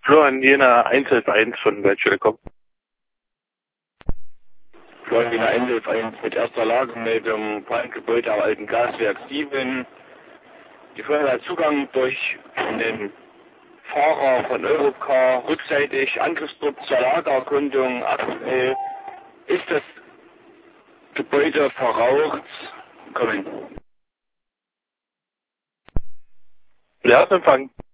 Florian Jena 111 von Weltschule.com. Florian Jena 111 mit erster Lagemeldung, Brandgebäude am alten Gaswerk 7. Die Feuerwehr hat Zugang durch den Fahrer von Europcar rückseitig, Angriffsdruck zur Lagererkundung. Aktuell ist das Gebäude verraucht. Kommen. Ja, Empfang.